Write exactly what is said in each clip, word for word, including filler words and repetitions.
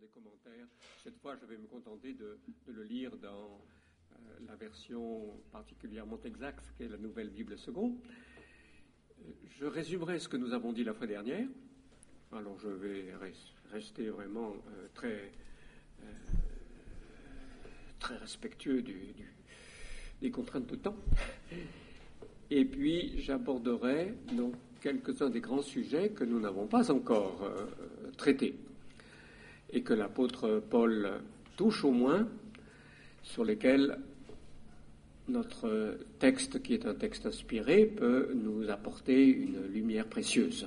commentaires. Cette fois, je vais me contenter de, de le lire dans euh, la version particulièrement exacte, qui est la Nouvelle Bible seconde. Je résumerai ce que nous avons dit la fois dernière. Alors, je vais rester vraiment euh, très, euh, très respectueux du, du, des contraintes de temps. Et puis, j'aborderai donc quelques-uns des grands sujets que nous n'avons pas encore euh, traités et que l'apôtre Paul touche au moins, sur lesquels notre texte, qui est un texte inspiré, peut nous apporter une lumière précieuse.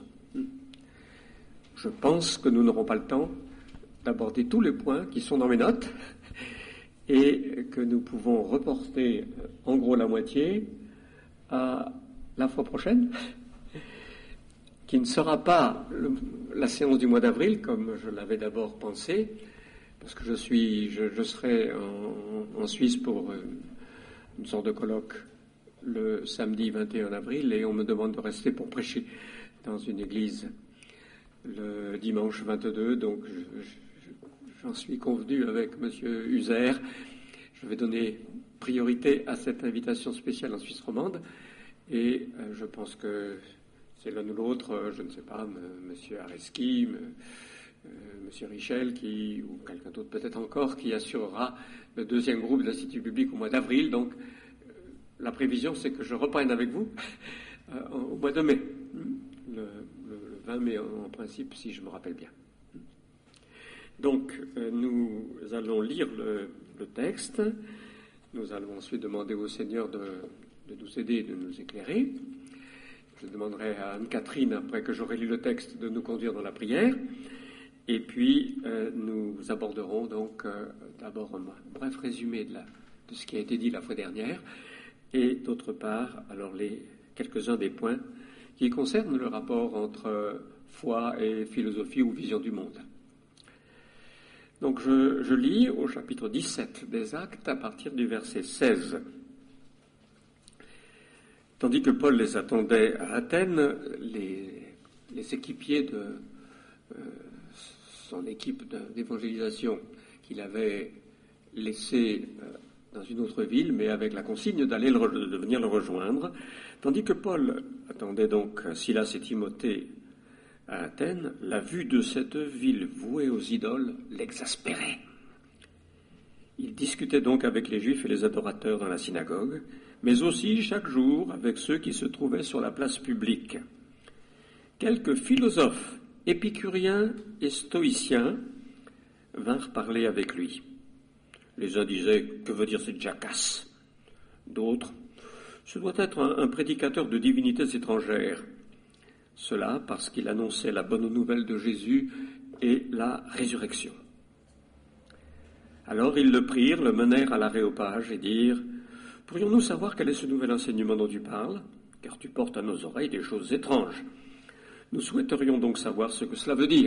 Je pense que nous n'aurons pas le temps d'aborder tous les points qui sont dans mes notes et que nous pouvons reporter en gros la moitié à la fois prochaine, qui ne sera pas le, la séance du mois d'avril, comme je l'avais d'abord pensé, parce que je suis, je, je serai en, en Suisse pour euh, une sorte de colloque le samedi vingt et un avril, et on me demande de rester pour prêcher dans une église le dimanche vingt-deux, donc je, je, j'en suis convenu avec Monsieur Uzer. Je vais donner priorité à cette invitation spéciale en Suisse romande, et euh, je pense que c'est l'un ou l'autre, je ne sais pas, M. Monsieur Areski, M. Euh, Monsieur Richel, qui, ou quelqu'un d'autre peut-être encore, qui assurera le deuxième groupe de l'Institut biblique au mois d'avril. Donc, euh, la prévision, c'est que je reprenne avec vous euh, au mois de mai, le, le, le vingt mai en, en principe, si je me rappelle bien. Donc, euh, nous allons lire le, le texte. Nous allons ensuite demander au Seigneur de, de nous aider et de nous éclairer. Je demanderai à Anne-Catherine, après que j'aurai lu le texte, de nous conduire dans la prière. Et puis, euh, nous aborderons donc euh, d'abord un bref résumé de, la, de ce qui a été dit la fois dernière, et d'autre part, alors les quelques-uns des points qui concernent le rapport entre euh, foi et philosophie ou vision du monde. Donc, je, je lis au chapitre dix-sept des Actes à partir du verset seize. Tandis que Paul les attendait à Athènes, les, les équipiers de euh, son équipe d'évangélisation qu'il avait laissé euh, dans une autre ville, mais avec la consigne d'aller le, de venir le rejoindre, tandis que Paul attendait donc Silas et Timothée à Athènes, la vue de cette ville vouée aux idoles l'exaspérait. Il discutait donc avec les Juifs et les adorateurs dans la synagogue, mais aussi chaque jour avec ceux qui se trouvaient sur la place publique. Quelques philosophes, épicuriens et stoïciens vinrent parler avec lui. Les uns disaient « Que veut dire cette jacasse ?» D'autres « Ce doit être un, un prédicateur de divinités étrangères. » Cela parce qu'il annonçait la bonne nouvelle de Jésus et la résurrection. Alors ils le prirent, le menèrent à l'aréopage et dirent « Pourrions-nous savoir quel est ce nouvel enseignement dont tu parles, car tu portes à nos oreilles des choses étranges. Nous souhaiterions donc savoir ce que cela veut dire. »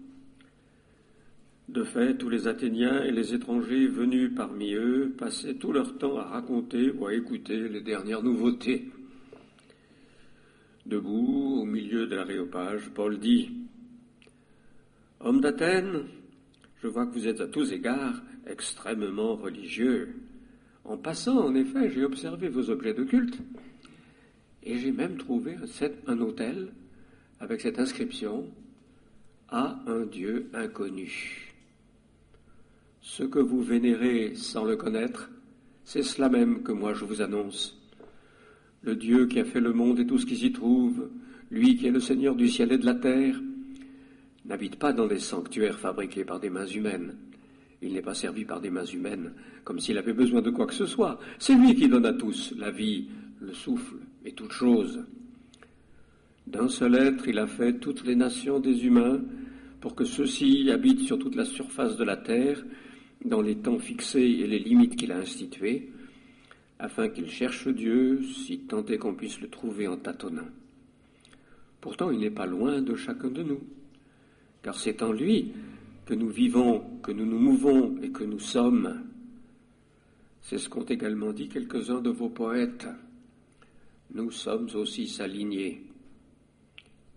De fait, tous les Athéniens et les étrangers venus parmi eux passaient tout leur temps à raconter ou à écouter les dernières nouveautés. Debout, au milieu de l'aréopage, Paul dit « Hommes d'Athènes, je vois que vous êtes à tous égards extrêmement religieux. En passant, en effet, j'ai observé vos objets de culte et j'ai même trouvé un autel avec cette inscription « À un Dieu inconnu ». Ce que vous vénérez sans le connaître, c'est cela même que moi je vous annonce. Le Dieu qui a fait le monde et tout ce qui s'y trouve, lui qui est le Seigneur du ciel et de la terre, n'habite pas dans des sanctuaires fabriqués par des mains humaines. Il n'est pas servi par des mains humaines, comme s'il avait besoin de quoi que ce soit. C'est lui qui donne à tous la vie, le souffle et toutes choses. D'un seul être, il a fait toutes les nations des humains pour que ceux-ci habitent sur toute la surface de la terre, dans les temps fixés et les limites qu'il a instituées, afin qu'ils cherchent Dieu, si tant est qu'on puisse le trouver en tâtonnant. Pourtant, il n'est pas loin de chacun de nous, car c'est en lui que nous vivons, que nous nous mouvons et que nous sommes. C'est ce qu'ont également dit quelques-uns de vos poètes. Nous sommes aussi sa lignée.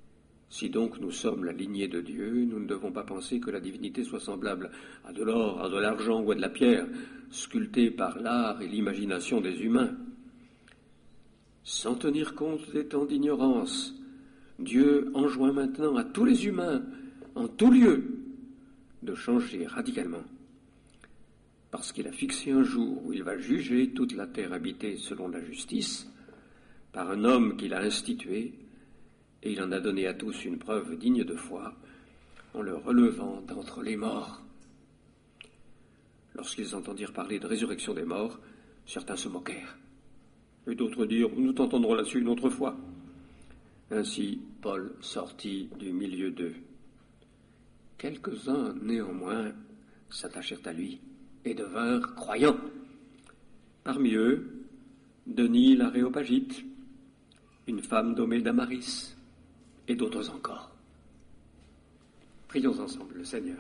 Si donc nous sommes la lignée de Dieu, nous ne devons pas penser que la divinité soit semblable à de l'or, à de l'argent ou à de la pierre, sculptée par l'art et l'imagination des humains. Sans tenir compte des temps d'ignorance, Dieu enjoint maintenant à tous les humains, en tout lieu, de changer radicalement. Parce qu'il a fixé un jour où il va juger toute la terre habitée selon la justice, par un homme qu'il a institué, et il en a donné à tous une preuve digne de foi, en le relevant d'entre les morts. Lorsqu'ils entendirent parler de résurrection des morts, certains se moquèrent, et d'autres dirent « Nous t'entendrons là-dessus une autre fois ». Ainsi, Paul sortit du milieu d'eux. Quelques-uns, néanmoins, s'attachèrent à lui et devinrent croyants. Parmi eux, Denis l'Aréopagite, une femme nommée Damaris, et d'autres encore. Prions ensemble le Seigneur.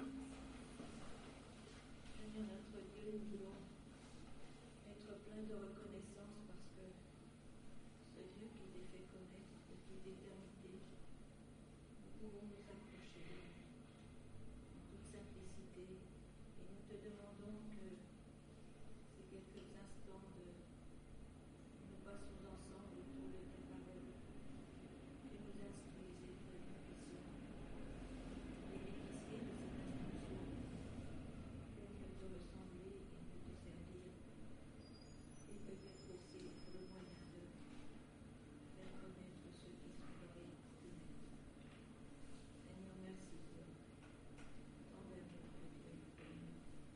Seigneur notre Dieu, nous voulons être pleins de reconnaissance parce que ce Dieu qui t'est fait connaître depuis l'éternité, nous pouvons nous approcher de lui en toute simplicité et nous te demandons que ces quelques instants de nous passons ensemble autour de tes paroles, que nous instruisent et que nous puissions bénéficier de cette instruction pour mieux te ressembler et mieux te servir, et peut-être aussi pour le moyen de faire connaître ceux qui sont dans les ténèbres. Seigneur, merci pour tant d'amour que tu as eu pour nous.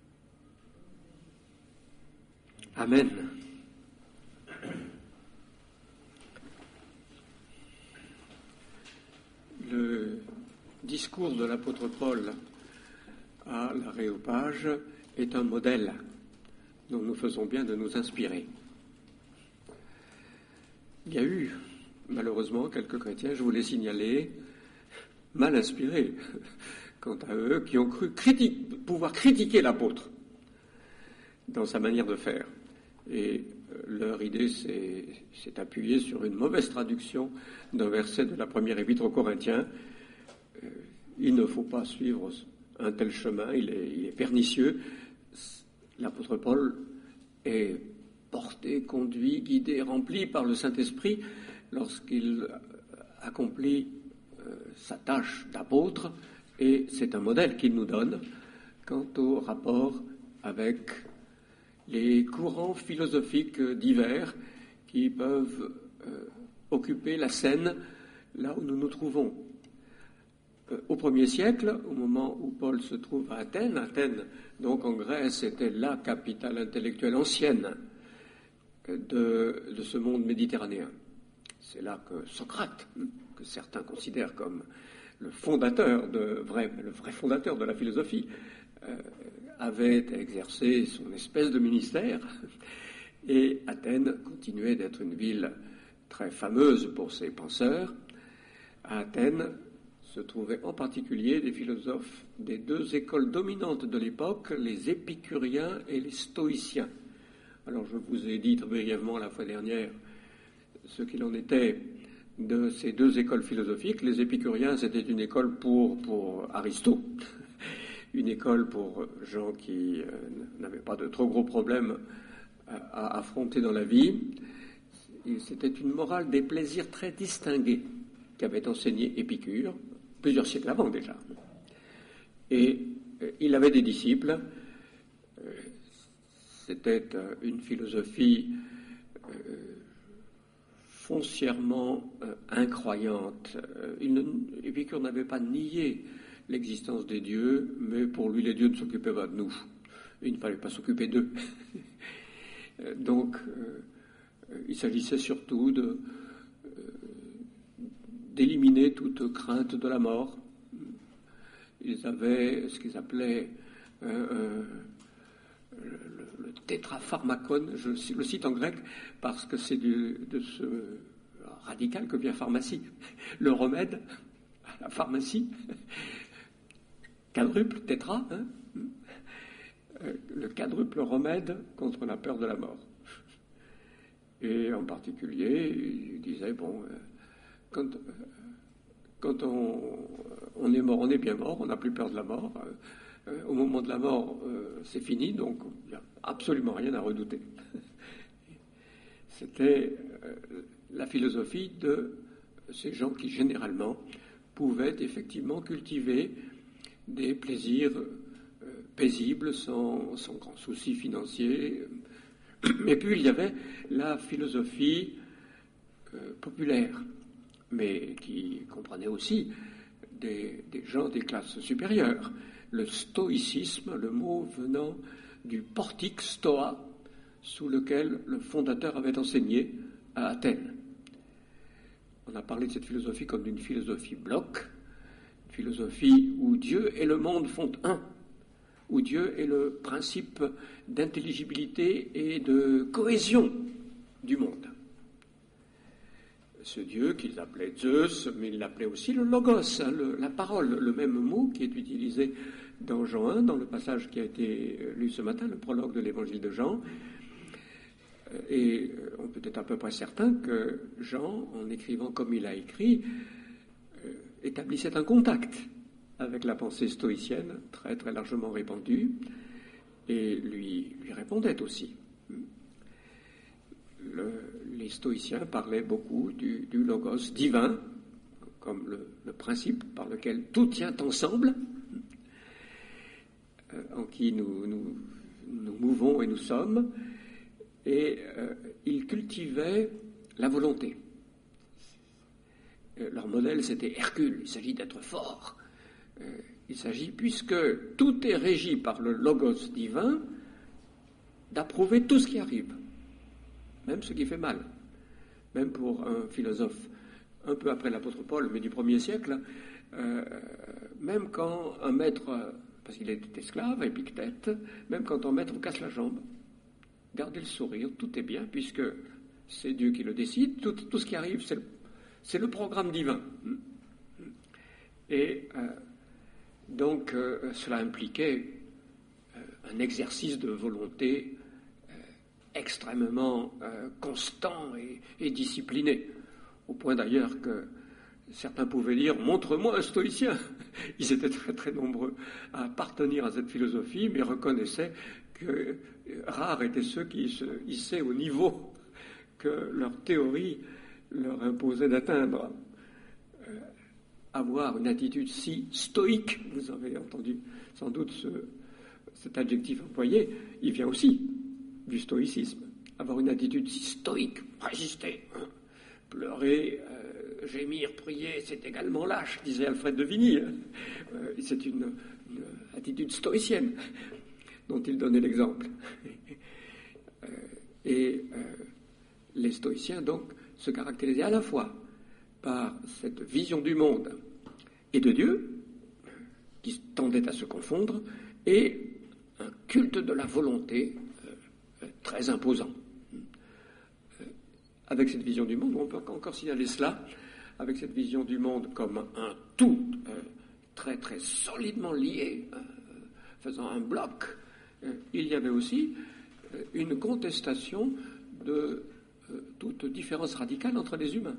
Amen. Le discours de l'apôtre Paul à l'Aréopage est un modèle dont nous faisons bien de nous inspirer. Il y a eu, malheureusement, quelques chrétiens, je vous l'ai signalé, mal inspirés, quant à eux, qui ont cru critique, pouvoir critiquer l'apôtre dans sa manière de faire. Et leur idée s'est, s'est appuyée sur une mauvaise traduction d'un verset de la première épître aux Corinthiens. Euh, il ne faut pas suivre un tel chemin, il est, il est pernicieux. L'apôtre Paul est porté, conduit, guidé, rempli par le Saint-Esprit lorsqu'il accomplit euh, sa tâche d'apôtre, et c'est un modèle qu'il nous donne quant au rapport avec les courants philosophiques divers qui peuvent euh, occuper la scène là où nous nous trouvons. Euh, au premier siècle, au moment où Paul se trouve à Athènes, Athènes, donc en Grèce, était la capitale intellectuelle ancienne de, de ce monde méditerranéen. C'est là que Socrate, que certains considèrent comme le fondateur, de, vrai, le vrai fondateur de la philosophie, euh, avait exercé son espèce de ministère, et Athènes continuait d'être une ville très fameuse pour ses penseurs. À Athènes se trouvaient en particulier des philosophes des deux écoles dominantes de l'époque, les épicuriens et les stoïciens. Alors je vous ai dit très brièvement la fois dernière ce qu'il en était de ces deux écoles philosophiques. Les épicuriens, c'était une école pour, pour Aristote, une école pour gens qui euh, n'avaient pas de trop gros problèmes à, à affronter dans la vie. Et c'était une morale des plaisirs très distinguée qu'avait enseigné Épicure, plusieurs siècles avant déjà. Et euh, il avait des disciples. Euh, c'était euh, une philosophie euh, foncièrement euh, incroyante. Euh, il ne, Épicure n'avait pas nié l'existence des dieux, mais pour lui, les dieux ne s'occupaient pas de nous. Il ne fallait pas s'occuper d'eux. Donc, euh, il s'agissait surtout de, euh, d'éliminer toute crainte de la mort. Ils avaient ce qu'ils appelaient euh, euh, le, le tétrapharmacone, je le cite en grec, parce que c'est du, de ce radical que vient pharmacie. Le remède à la pharmacie, quadruple, tétra, hein, le quadruple remède contre la peur de la mort. Et en particulier, il disait, bon, quand, quand on, on est mort, on est bien mort, on n'a plus peur de la mort. Euh, au moment de la mort, euh, c'est fini, donc il n'y a absolument rien à redouter. C'était euh, la philosophie de ces gens qui, généralement, pouvaient effectivement cultiver des plaisirs euh, paisibles, sans, sans grand souci financier. Et puis, il y avait la philosophie euh, populaire, mais qui comprenait aussi des, des gens des classes supérieures. Le stoïcisme, le mot venant du portique stoa, sous lequel le fondateur avait enseigné à Athènes. On a parlé de cette philosophie comme d'une philosophie bloc, une philosophie où Dieu et le monde font un, où Dieu est le principe d'intelligibilité et de cohésion du monde. Ce Dieu qu'ils appelaient Zeus, mais ils l'appelaient aussi le logos, hein, le, la parole, le même mot qui est utilisé dans Jean un, dans le passage qui a été lu ce matin, le prologue de l'évangile de Jean. Et on peut être à peu près certain que Jean, en écrivant comme il a écrit, euh, établissait un contact avec la pensée stoïcienne, très très largement répandue, et lui, lui répondait aussi. Le, les stoïciens parlaient beaucoup du, du logos divin, comme le, le principe par lequel tout tient ensemble, euh, en qui nous, nous, nous mouvons et nous sommes, et euh, ils cultivaient la volonté. Euh, leur modèle, c'était Hercule, il s'agit d'être fort. Euh, il s'agit, puisque tout est régi par le logos divin, d'approuver tout ce qui arrive, même ce qui fait mal. Même pour un philosophe un peu après l'apôtre Paul, mais du premier siècle, euh, même quand un maître, parce qu'il était esclave, Épictète, même quand un maître vous casse la jambe, gardez le sourire, tout est bien, puisque c'est Dieu qui le décide, tout, tout ce qui arrive, c'est le, c'est le programme divin. Et euh, donc, euh, cela impliquait euh, un exercice de volonté euh, extrêmement euh, constant et, et discipliné, au point d'ailleurs que certains pouvaient dire « montre-moi un stoïcien ». Ils étaient très très nombreux à appartenir à cette philosophie, mais reconnaissaient que rares étaient ceux qui se hissaient au niveau que leur théorie leur imposait d'atteindre. Euh, avoir une attitude si stoïque, vous avez entendu sans doute ce, cet adjectif employé, il vient aussi du stoïcisme. Avoir une attitude si stoïque, résister, hein, pleurer, euh, gémir, prier, c'est également lâche, disait Alfred de Vigny. Hein. Euh, c'est une, une attitude stoïcienne dont il donnait l'exemple. euh, et euh, les stoïciens, donc, se caractérisaient à la fois par cette vision du monde et de Dieu, qui tendait à se confondre, et un culte de la volonté euh, très imposant. Euh, avec cette vision du monde, on peut encore signaler cela, avec cette vision du monde comme un tout euh, très très solidement lié, euh, faisant un bloc, euh, il y avait aussi euh, une contestation de euh, toute différence radicale entre les humains.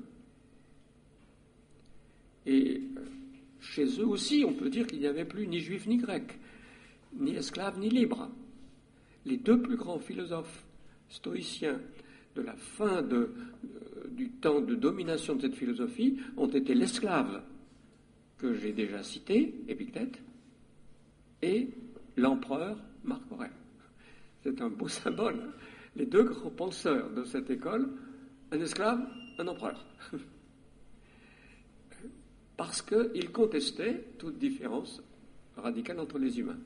Et euh, chez eux aussi, on peut dire qu'il n'y avait plus ni juifs ni grecs, ni esclaves ni libres. Les deux plus grands philosophes stoïciens de la fin de, euh, du temps de domination de cette philosophie ont été l'esclave que j'ai déjà cité, Épictète, et l'empereur Marc Aurèle. C'est un beau symbole. Les deux grands penseurs de cette école, un esclave, un empereur. Parce qu'ils contestaient toute différence radicale entre les humains.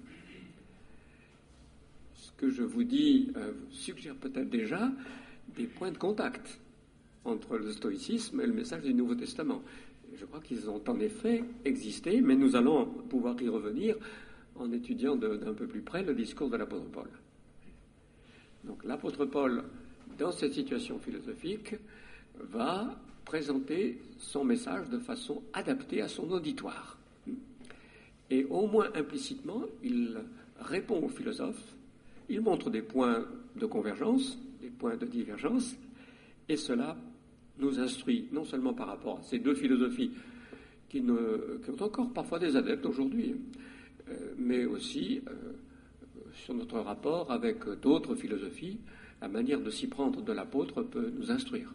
Ce que je vous dis euh, vous suggère peut-être déjà des points de contact entre le stoïcisme et le message du Nouveau Testament. Je crois qu'ils ont en effet existé, mais nous allons pouvoir y revenir en étudiant de, d'un peu plus près le discours de l'apôtre Paul. Donc l'apôtre Paul, dans cette situation philosophique, va présenter son message de façon adaptée à son auditoire. Et au moins implicitement, il répond aux philosophes, il montre des points de convergence, des points de divergence, et cela nous instruit non seulement par rapport à ces deux philosophies qui, ne, qui ont encore parfois des adeptes aujourd'hui, euh, mais aussi euh, sur notre rapport avec d'autres philosophies, la manière de s'y prendre de l'apôtre peut nous instruire.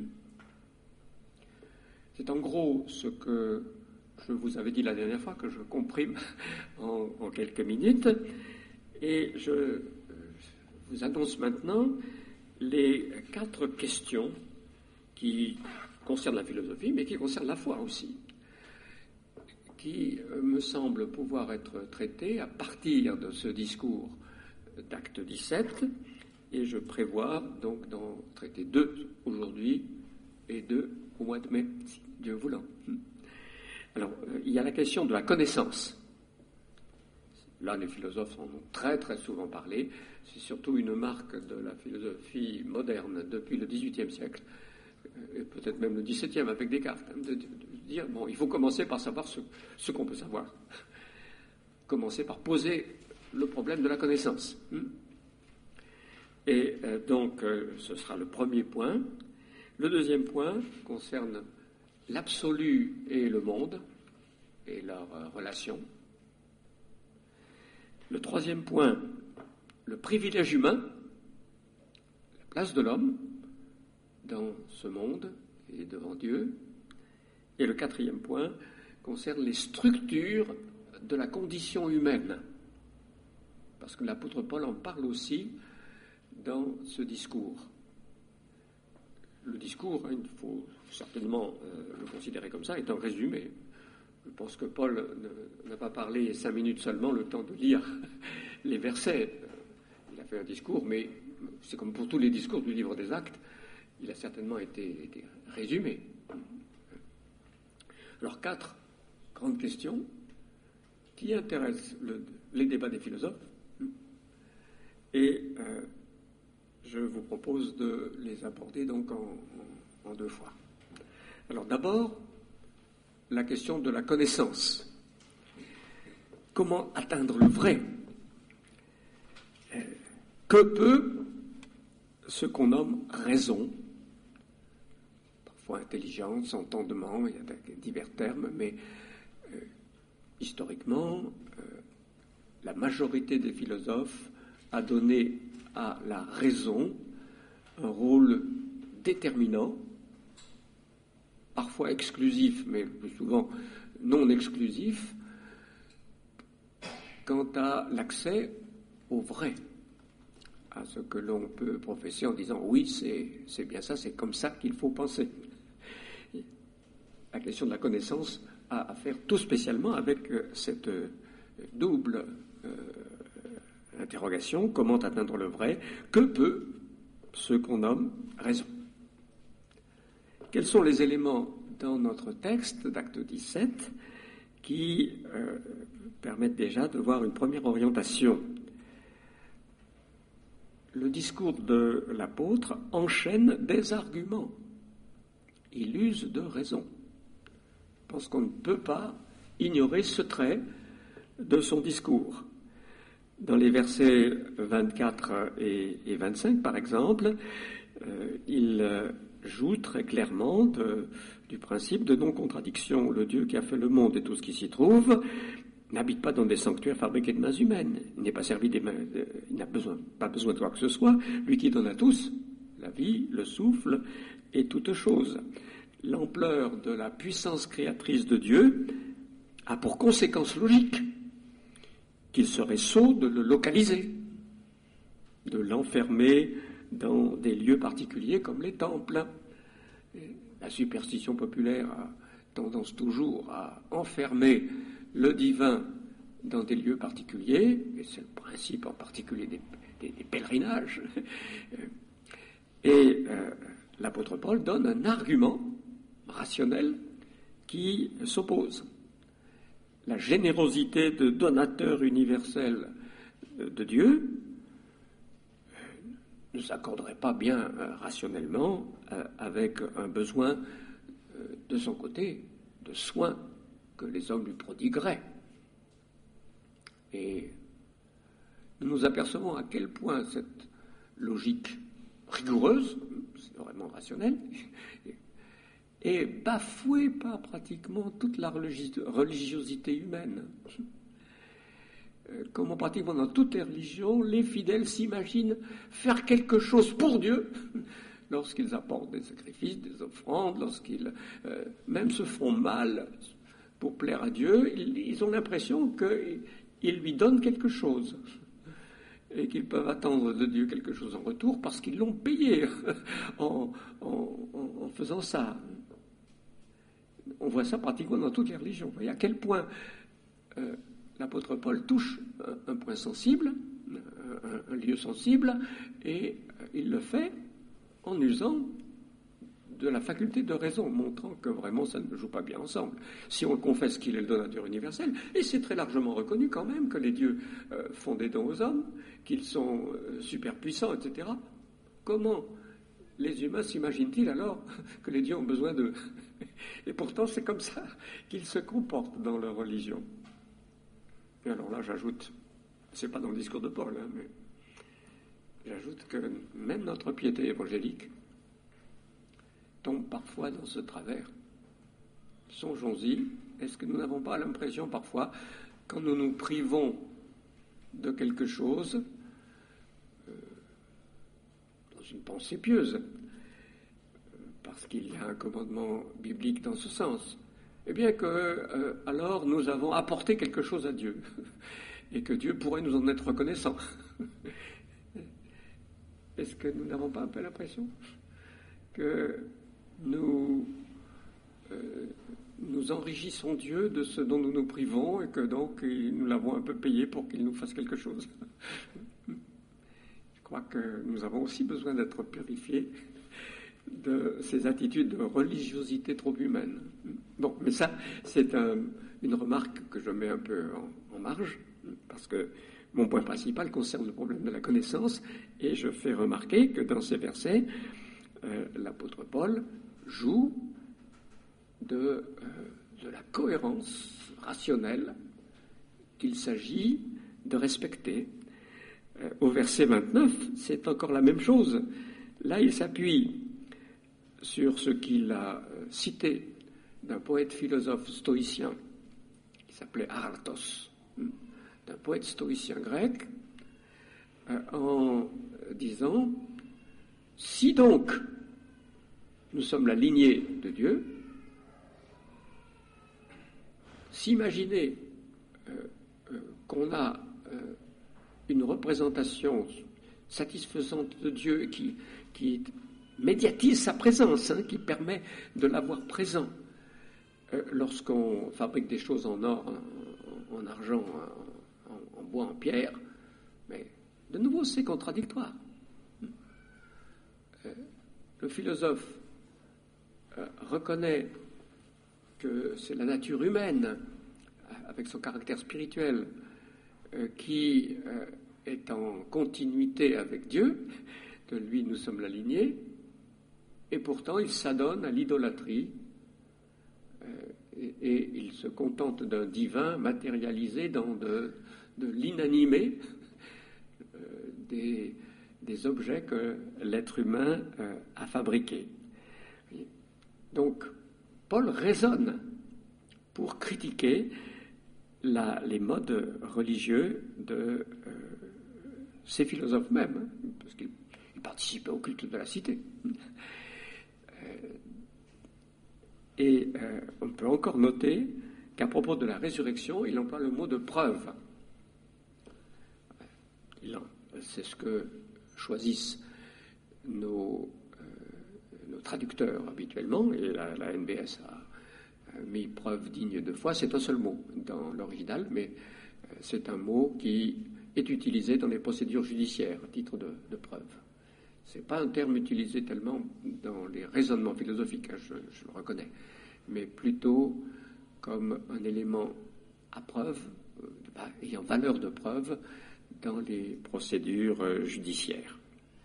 C'est en gros ce que je vous avais dit la dernière fois, que je comprime en, en quelques minutes, et je vous annonce maintenant les quatre questions qui concernent la philosophie, mais qui concernent la foi aussi, qui me semblent pouvoir être traitées à partir de ce discours d'acte dix-sept, et je prévois donc d'en traiter deux aujourd'hui et deux au mois de mai, si Dieu voulant. Alors, euh, il y a la question de la connaissance. Là, les philosophes en ont très très souvent parlé. C'est surtout une marque de la philosophie moderne depuis le dix-huitième siècle, euh, et peut-être même le dix-septième avec Descartes, hein, de, de, de dire, bon, il faut commencer par savoir ce, ce qu'on peut savoir. Commencer par poser le problème de la connaissance. Hmm et euh, donc, euh, ce sera le premier point. Le deuxième point concerne l'absolu et le monde et leur euh, relation. Le troisième point, le privilège humain, la place de l'homme dans ce monde et devant Dieu. Et le quatrième point concerne les structures de la condition humaine, parce que l'apôtre Paul en parle aussi dans ce discours. Le discours, hein, il faut certainement euh, le considérer comme ça, est un résumé. Je pense que Paul ne, n'a pas parlé cinq minutes seulement, le temps de lire les versets. Il a fait un discours, mais c'est comme pour tous les discours du livre des Actes, il a certainement été, été résumé. Alors, quatre grandes questions qui intéressent le, les débats des philosophes, et euh, je vous propose de les aborder donc en, en, en deux fois. Alors d'abord, la question de la connaissance. Comment atteindre le vrai ? Que peut ce qu'on nomme raison, parfois intelligence, entendement, il y a divers termes, mais euh, historiquement, euh, la majorité des philosophes a donné à la raison un rôle déterminant, parfois exclusif, mais le plus souvent non exclusif, quant à l'accès au vrai, à ce que l'on peut professer en disant oui, c'est, c'est bien ça, c'est comme ça qu'il faut penser. La question de la connaissance a à faire tout spécialement avec cette double euh, interrogation, comment atteindre le vrai, que peut ce qu'on nomme raison. Quels sont les éléments dans notre texte d'acte dix-sept qui euh, permettent déjà de voir une première orientation ? Le discours de l'apôtre enchaîne des arguments. Il use de raison. Je pense qu'on ne peut pas ignorer ce trait de son discours. Dans les versets vingt-quatre et, et vingt-cinq, par exemple, euh, il euh, joue très clairement de, du principe de non-contradiction. Le Dieu qui a fait le monde et tout ce qui s'y trouve n'habite pas dans des sanctuaires fabriqués de mains humaines. Il n'est pas servi des mains, euh, il n'a besoin, pas besoin de quoi que ce soit. Lui qui donne à tous la vie, le souffle et toute chose. L'ampleur de la puissance créatrice de Dieu a pour conséquence logique qu'il serait sot de le localiser, de l'enfermer dans des lieux particuliers comme les temples. Et la superstition populaire a tendance toujours à enfermer le divin dans des lieux particuliers, et c'est le principe en particulier des, des, des pèlerinages. Et euh, l'apôtre Paul donne un argument rationnel qui s'oppose. La générosité de donateur universel de Dieu ne s'accorderait pas bien euh, rationnellement euh, avec un besoin euh, de son côté de soins que les hommes lui prodigueraient. Et nous nous apercevons à quel point cette logique rigoureuse, c'est vraiment rationnel, est bafoué par pratiquement toute la religiosité humaine. Comment pratiquement dans toutes les religions, les fidèles s'imaginent faire quelque chose pour Dieu lorsqu'ils apportent des sacrifices, des offrandes, lorsqu'ils euh, même se font mal pour plaire à Dieu, ils, ils ont l'impression qu'ils lui donnent quelque chose et qu'ils peuvent attendre de Dieu quelque chose en retour parce qu'ils l'ont payé en, en, en faisant ça. On voit ça pratiquement dans toutes les religions. Vous voyez à quel point euh, l'apôtre Paul touche un, un point sensible, un, un lieu sensible, et euh, il le fait en usant de la faculté de raison, montrant que vraiment ça ne joue pas bien ensemble. Si on confesse qu'il est le donateur universel, et c'est très largement reconnu quand même que les dieux euh, font des dons aux hommes, qu'ils sont euh, super puissants, et cetera, comment les humains s'imaginent-ils alors que les dieux ont besoin d'eux? Et pourtant c'est comme ça qu'ils se comportent dans leur religion. Et alors là j'ajoute, c'est pas dans le discours de Paul, hein, mais j'ajoute que même notre piété évangélique tombe parfois dans ce travers. Songeons-y, est-ce que nous n'avons pas l'impression parfois, quand nous nous privons de quelque chose, euh, dans une pensée pieuse, euh, parce qu'il y a un commandement biblique dans ce sens, eh bien que euh, alors nous avons apporté quelque chose à Dieu, et que Dieu pourrait nous en être reconnaissant. Est-ce que nous n'avons pas un peu l'impression que nous, euh, nous enrichissons Dieu de ce dont nous nous privons et que donc nous l'avons un peu payé pour qu'il nous fasse quelque chose? Je crois que nous avons aussi besoin d'être purifiés de ces attitudes de religiosité trop humaine. Bon, mais ça, c'est un, une remarque que je mets un peu en, en marge, parce que mon point principal concerne le problème de la connaissance, et je fais remarquer que dans ces versets, euh, l'apôtre Paul joue de, euh, de la cohérence rationnelle qu'il s'agit de respecter. Euh, au verset vingt-neuf, c'est encore la même chose. Là, il s'appuie sur ce qu'il a cité d'un poète philosophe stoïcien qui s'appelait Aratos, d'un poète stoïcien grec, euh, en disant « Si donc nous sommes la lignée de Dieu, s'imaginer euh, euh, qu'on a euh, une représentation satisfaisante de Dieu qui, qui médiatise sa présence, hein, qui permet de l'avoir présent euh, lorsqu'on fabrique des choses en or, en, en argent, en, en, en bois, en pierre, mais de nouveau c'est contradictoire. Euh, le philosophe euh, reconnaît que c'est la nature humaine, avec son caractère spirituel, euh, qui euh, est en continuité avec Dieu, de lui nous sommes la lignée, et pourtant il s'adonne à l'idolâtrie, euh, et, et il se contente d'un divin matérialisé dans de, de l'inanimé, euh, des, des objets que l'être humain euh, a fabriqués. Donc, Paul raisonne pour critiquer la, les modes religieux de euh, ces philosophes mêmes, hein, parce qu'ils participaient au culte de la cité. Euh, et euh, on peut encore noter qu'à propos de la résurrection, il emploie le mot de preuve. C'est ce que choisissent nos, euh, nos traducteurs habituellement, et la, la N B S a mis preuve digne de foi. C'est un seul mot dans l'original, mais euh, c'est un mot qui est utilisé dans les procédures judiciaires à titre de, de preuve. Ce n'est pas un terme utilisé tellement dans les raisonnements philosophiques, hein, je, je le reconnais, mais plutôt comme un élément à preuve, euh, bah, ayant valeur de preuve dans les procédures euh, judiciaires.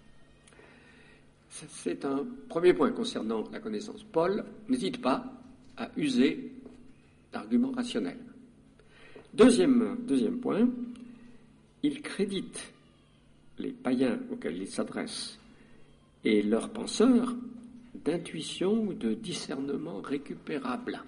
C'est un premier point concernant la connaissance. Paul n'hésite pas à user d'arguments rationnels. Deuxième, deuxième point, il crédite les païens auxquels il s'adresse et leurs penseurs d'intuition ou de discernement récupérable.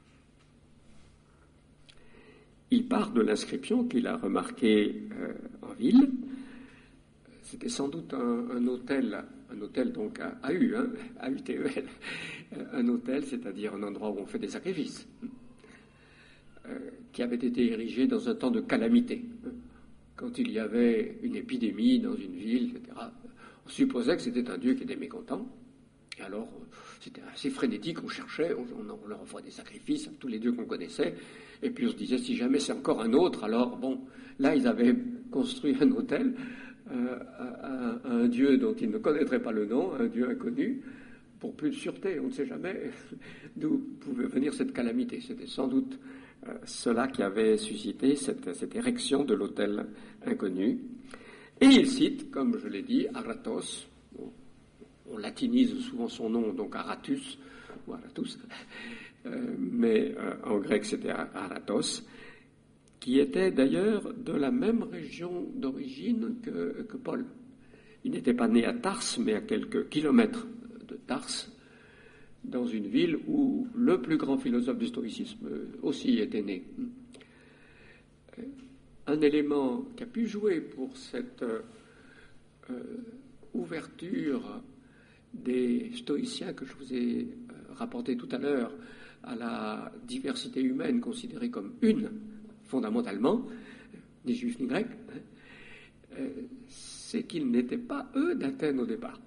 Il part de l'inscription qu'il a remarquée euh, en ville. C'était sans doute un, un hôtel, un hôtel donc à A U, hein, A U T E L, un hôtel, c'est-à-dire un endroit où on fait des sacrifices, euh, qui avait été érigé dans un temps de calamité. Quand il y avait une épidémie dans une ville, et cetera, on supposait que c'était un dieu qui était mécontent. Et alors, c'était assez frénétique, on cherchait, on, on leur offrait des sacrifices à tous les dieux qu'on connaissait, et puis on se disait, si jamais c'est encore un autre, alors bon, là ils avaient construit un hôtel euh, à, à un dieu dont ils ne connaîtraient pas le nom, un dieu inconnu, pour plus de sûreté, on ne sait jamais d'où pouvait venir cette calamité. C'était sans doute euh, cela qui avait suscité cette, cette érection de l'hôtel inconnu. Et il cite, comme je l'ai dit, Aratos. On latinise souvent son nom, donc Aratus, ou Aratus, euh, mais euh, en grec c'était Aratos, qui était d'ailleurs de la même région d'origine que, que Paul. Il n'était pas né à Tarse, mais à quelques kilomètres de Tarse, dans une ville où le plus grand philosophe du stoïcisme aussi était né. Un élément qui a pu jouer pour cette euh, ouverture des stoïciens que je vous ai euh, rapporté tout à l'heure à la diversité humaine considérée comme une, fondamentalement, ni juifs ni grecs, euh, c'est qu'ils n'étaient pas, eux, d'Athènes au départ.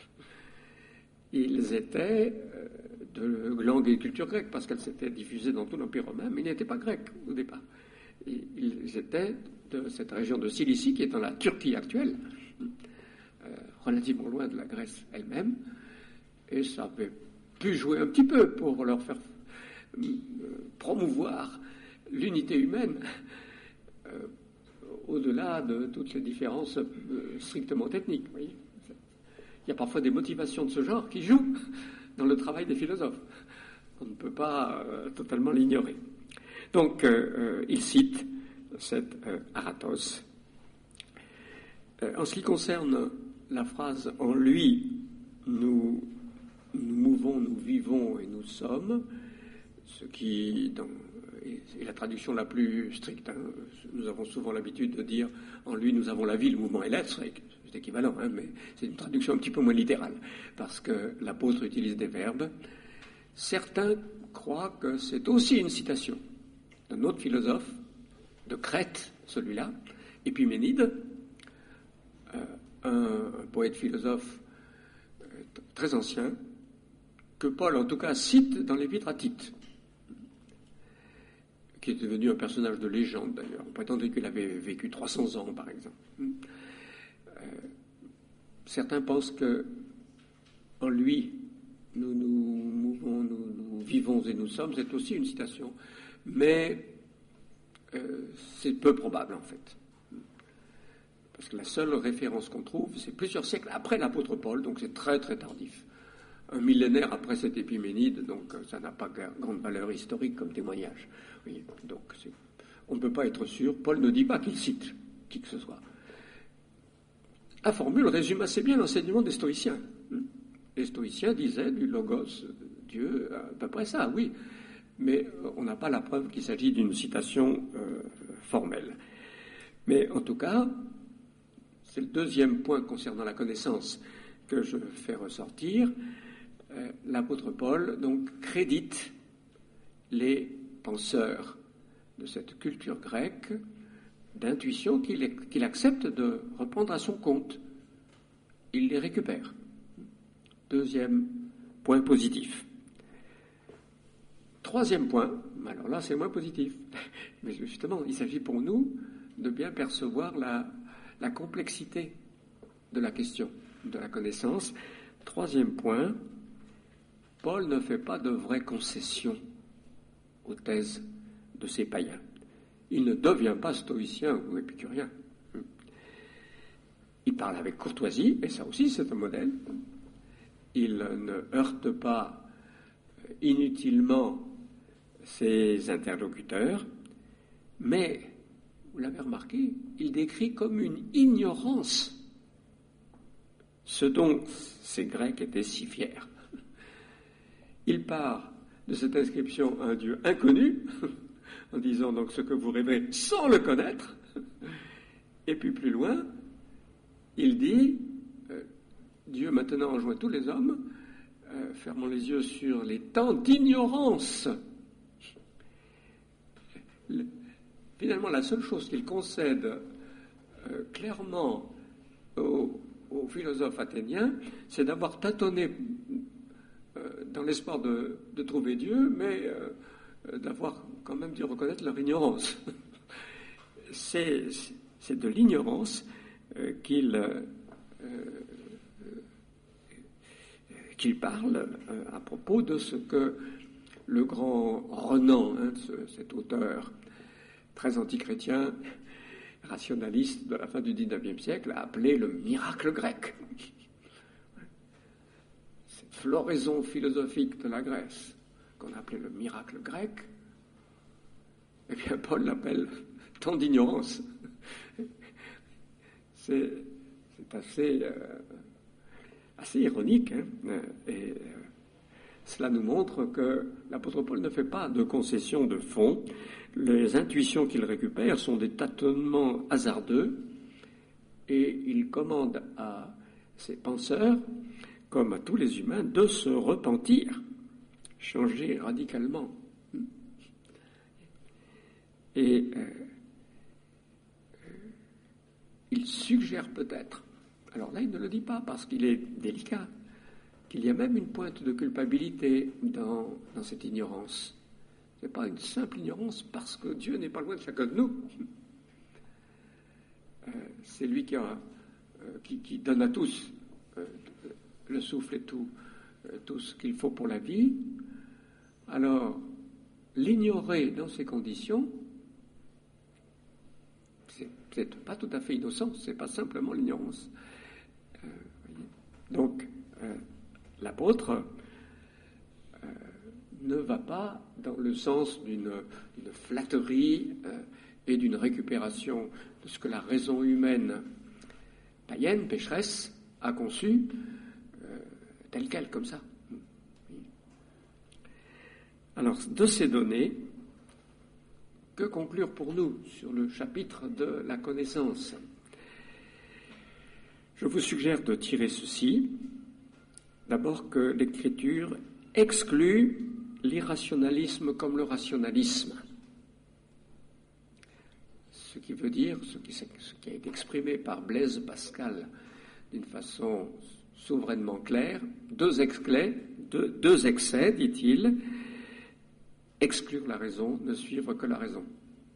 Ils étaient euh, de langue et culture grecque, parce qu'elle s'était diffusée dans tout l'Empire romain, mais ils n'étaient pas grecs au départ. Et ils étaient de cette région de Cilicie, qui est dans la Turquie actuelle, Euh, relativement loin de la Grèce elle-même, et ça avait pu jouer un petit peu pour leur faire euh, promouvoir l'unité humaine euh, au-delà de toutes les différences euh, strictement ethniques. Vous voyez. Il y a parfois des motivations de ce genre qui jouent dans le travail des philosophes. On ne peut pas euh, totalement l'ignorer. Donc, euh, euh, il cite cet euh, Aratos. Euh, en ce qui concerne la phrase « En lui, nous, nous mouvons, nous vivons et nous sommes », ce qui dans, est, est la traduction la plus stricte. Hein. Nous avons souvent l'habitude de dire « En lui, nous avons la vie, le mouvement et l'être », c'est équivalent, hein, mais c'est une traduction un petit peu moins littérale, parce que l'apôtre utilise des verbes. Certains croient que c'est aussi une citation d'un autre philosophe, de Crète, celui-là, Épiménide, euh, un, un poète philosophe euh, très ancien, que Paul en tout cas cite dans l'Épître à Tite, qui est devenu un personnage de légende d'ailleurs. On prétendait qu'il avait vécu trois cents ans par exemple. Euh, certains pensent que en lui nous nous mouvons, nous, nous vivons et nous sommes, c'est aussi une citation, mais euh, c'est peu probable en fait. Parce que la seule référence qu'on trouve, c'est plusieurs siècles après l'apôtre Paul, donc c'est très très tardif. Un millénaire après cet Épiménide, donc ça n'a pas grande valeur historique comme témoignage. Oui, donc c'est, on ne peut pas être sûr. Paul ne dit pas qu'il cite qui que ce soit. La formule résume assez bien l'enseignement des stoïciens. Les stoïciens disaient du logos, Dieu, à peu près ça, oui. Mais on n'a pas la preuve qu'il s'agit d'une citation euh, formelle. Mais en tout cas, c'est le deuxième point concernant la connaissance que je fais ressortir. Euh, l'apôtre Paul, donc, crédite les penseurs de cette culture grecque d'intuition qu'il, qu'il accepte de reprendre à son compte. Il les récupère. Deuxième point positif. Troisième point, alors là c'est moins positif, mais justement il s'agit pour nous de bien percevoir la, la complexité de la question, de la connaissance. Troisième point, Paul ne fait pas de vraies concessions aux thèses de ces païens. Il ne devient pas stoïcien ou épicurien. Il parle avec courtoisie, et ça aussi c'est un modèle. Il ne heurte pas inutilement ses interlocuteurs, mais, vous l'avez remarqué, il décrit comme une ignorance ce dont ces Grecs étaient si fiers. il part de cette inscription à un Dieu inconnu, en disant donc ce que vous rêvez sans le connaître. Et puis plus loin, il dit, euh, Dieu maintenant enjoint tous les hommes, euh, fermons les yeux sur les temps d'ignorance. Le, finalement, la seule chose qu'il concède euh, clairement aux, aux philosophes athéniens, c'est d'avoir tâtonné euh, dans l'espoir de, de trouver Dieu, mais euh, d'avoir quand même dû reconnaître leur ignorance. c'est, c'est de l'ignorance euh, qu'il, euh, euh, qu'il parle euh, à propos de ce que le grand Renan, hein, ce, cet auteur très antichrétien, rationaliste de la fin du dix-neuvième siècle, a appelé le miracle grec. Cette floraison philosophique de la Grèce, qu'on a appelé le miracle grec, eh bien Paul l'appelle tant d'ignorance. C'est, c'est assez, euh, assez ironique, hein, et euh, cela nous montre que l'apôtre Paul ne fait pas de concession de fond. Les intuitions qu'il récupère sont des tâtonnements hasardeux et il commande à ses penseurs, comme à tous les humains, de se repentir, changer radicalement. Et euh, il suggère peut-être, alors là il ne le dit pas parce qu'il est délicat, qu'il y a même une pointe de culpabilité dans, dans cette ignorance. Ce n'est pas une simple ignorance parce que Dieu n'est pas loin de chacun de nous. Euh, c'est lui qui, a, euh, qui, qui donne à tous euh, le souffle et tout, euh, tout ce qu'il faut pour la vie. Alors, l'ignorer dans ces conditions, c'est, c'est pas tout à fait innocent, c'est pas simplement l'ignorance. Euh, donc, euh, l'apôtre euh, ne va pas dans le sens d'une, d'une flatterie euh, et d'une récupération de ce que la raison humaine païenne, pécheresse, a conçu euh, tel quel, comme ça. Alors, de ces données, que conclure pour nous sur le chapitre de la connaissance ? Je vous suggère de tirer ceci. D'abord que l'Écriture exclut l'irrationalisme comme le rationalisme. Ce qui veut dire, ce qui, ce qui a été exprimé par Blaise Pascal d'une façon souverainement claire, deux excès, deux, deux excès, dit-il, exclure la raison, ne suivre que la raison.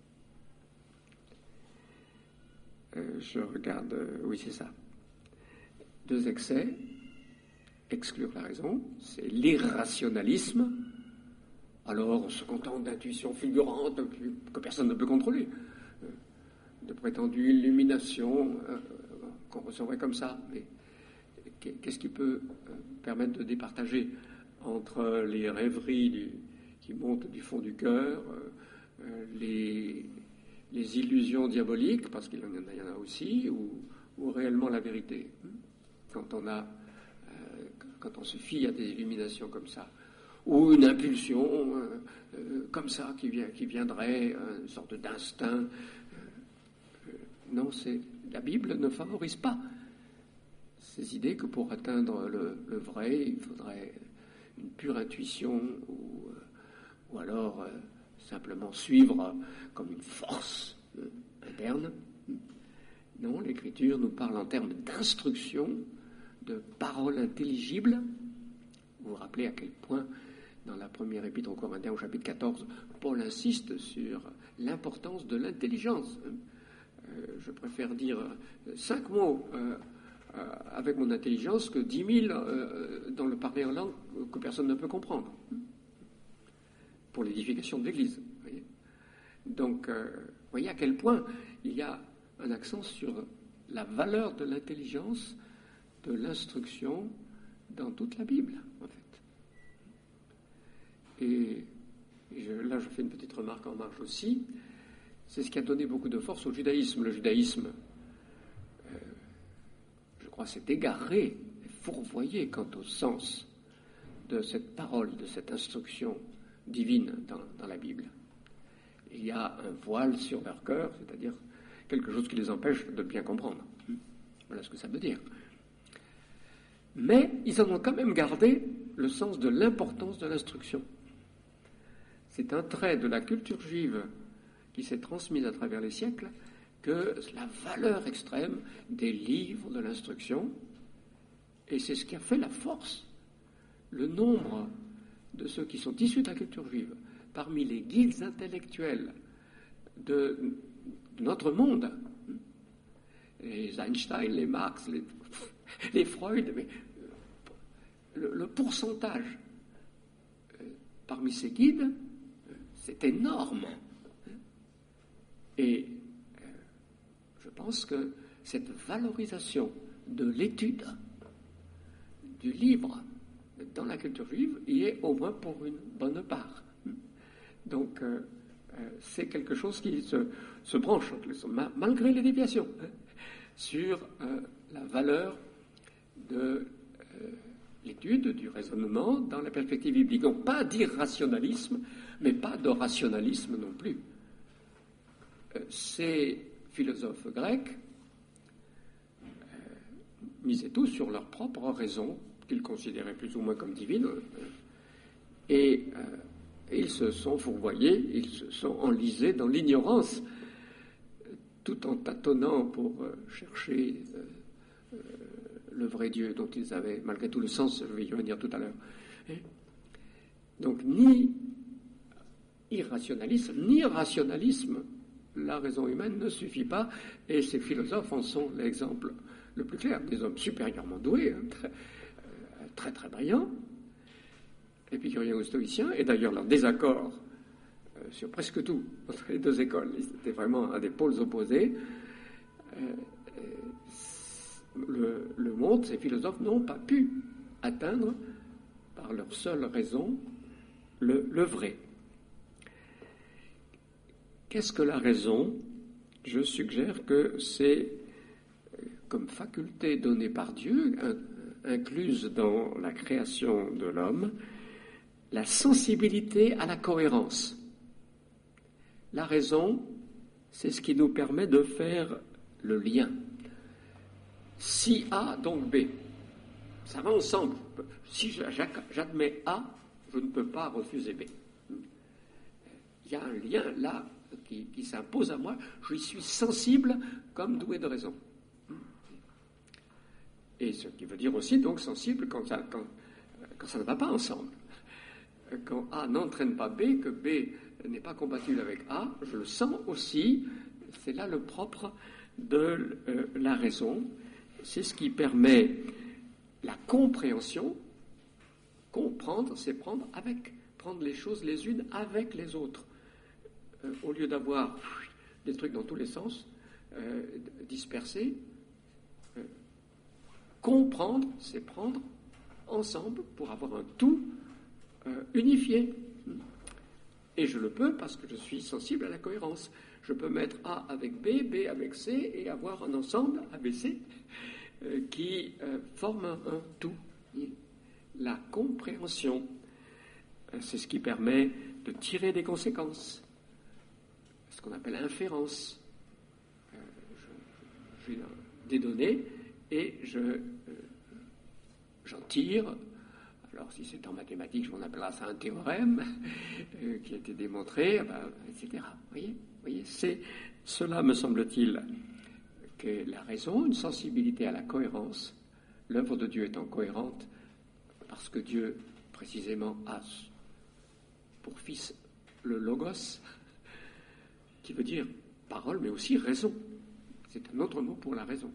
Euh, je regarde, euh, oui c'est ça. Deux excès, exclure la raison, c'est l'irrationalisme. Alors on se contente d'intuitions fulgurantes que personne ne peut contrôler, de prétendues illuminations euh, qu'on recevrait comme ça. Mais qu'est-ce qui peut euh, permettre de départager entre les rêveries du, qui montent du fond du cœur, euh, les, les illusions diaboliques, parce qu'il y en a, il y en a aussi, ou, ou réellement la vérité. Quand on a quand on se fie à des illuminations comme ça, ou une impulsion euh, euh, comme ça qui, vient, qui viendrait, euh, une sorte d'instinct. Euh, non, c'est, la Bible ne favorise pas ces idées que pour atteindre le, le vrai, il faudrait une pure intuition, ou, euh, ou alors euh, simplement suivre comme une force euh, interne. Non, l'Écriture nous parle en termes d'instruction, de paroles intelligibles. Vous vous rappelez à quel point, dans la première épître aux Corinthiens, au chapitre quatorze, Paul insiste sur l'importance de l'intelligence. Euh, je préfère dire cinq mots euh, euh, avec mon intelligence que dix mille euh, dans le parler en langue que personne ne peut comprendre, pour l'édification de l'Église. Voyez. Donc, euh, vous voyez à quel point il y a un accent sur la valeur de l'intelligence, de l'instruction dans toute la Bible, en fait. Et je, là, je fais une petite remarque en marge aussi. C'est ce qui a donné beaucoup de force au judaïsme. Le judaïsme, euh, je crois, s'est égaré, fourvoyé quant au sens de cette parole, de cette instruction divine dans, dans la Bible. Il y a un voile sur leur cœur, c'est-à-dire quelque chose qui les empêche de bien comprendre. Voilà ce que ça veut dire. Mais ils en ont quand même gardé le sens de l'importance de l'instruction. C'est un trait de la culture juive qui s'est transmise à travers les siècles que la valeur extrême des livres de l'instruction, et c'est ce qui a fait la force, le nombre de ceux qui sont issus de la culture juive, parmi les guides intellectuels de, de notre monde, les Einstein, les Marx, les, les Freud, mais le, le pourcentage euh, parmi ces guides, euh, c'est énorme. Et euh, je pense que cette valorisation de l'étude du livre dans la culture juive y est au moins pour une bonne part. Donc, euh, euh, c'est quelque chose qui se, se branche, malgré les déviations, hein, sur euh, la valeur de euh, l'étude, du raisonnement dans la perspective biblique. Donc, pas d'irrationalisme, mais pas de rationalisme non plus. Euh, ces philosophes grecs euh, misaient tous sur leur propre raison, qu'ils considéraient plus ou moins comme divine, euh, et euh, ils se sont fourvoyés, ils se sont enlisés dans l'ignorance, tout en tâtonnant pour euh, chercher euh, euh, le vrai Dieu dont ils avaient malgré tout le sens, je vais y revenir tout à l'heure. Donc ni irrationalisme, ni rationalisme, la raison humaine ne suffit pas, et ces philosophes en sont l'exemple le plus clair, des hommes supérieurement doués, hein, très, euh, très très brillants, épicuriens ou stoïciens, et d'ailleurs leur désaccord euh, sur presque tout entre les deux écoles, c'était vraiment à des pôles opposés, euh, euh, le, le monde, ces philosophes n'ont pas pu atteindre, par leur seule raison, le, le vrai. Qu'est-ce que la raison ? Je suggère que c'est comme faculté donnée par Dieu, incluse dans la création de l'homme, la sensibilité à la cohérence. La raison, c'est ce qui nous permet de faire le lien. Si A, donc B. Ça va ensemble. Si j'admets A, je ne peux pas refuser B. Il y a un lien là qui, qui s'impose à moi. Je suis sensible comme doué de raison. Et ce qui veut dire aussi, donc, sensible quand ça, quand, quand ça ne va pas ensemble. Quand A n'entraîne pas B, que B n'est pas compatible avec A, je le sens aussi. C'est là le propre de euh, la raison. C'est ce qui permet la compréhension. Comprendre, c'est prendre avec, prendre les choses les unes avec les autres. Euh, au lieu d'avoir des trucs dans tous les sens, euh, dispersés, euh, comprendre, c'est prendre ensemble pour avoir un tout euh, unifié. Et je le peux parce que je suis sensible à la cohérence. Je peux mettre A avec B, B avec C et avoir un ensemble A B C euh, qui euh, forme un, un tout. La compréhension, euh, c'est ce qui permet de tirer des conséquences, ce qu'on appelle inférence. Euh, je, j'ai des données et je, euh, j'en tire. Alors, si c'est en mathématiques, on appellera ça un théorème euh, qui a été démontré, ben, et cetera. Vous voyez, vous voyez, c'est cela, me semble-t-il, que la raison, une sensibilité à la cohérence, l'œuvre de Dieu étant cohérente, parce que Dieu, précisément, a pour fils le logos, qui veut dire parole, mais aussi raison. C'est un autre mot pour la raison.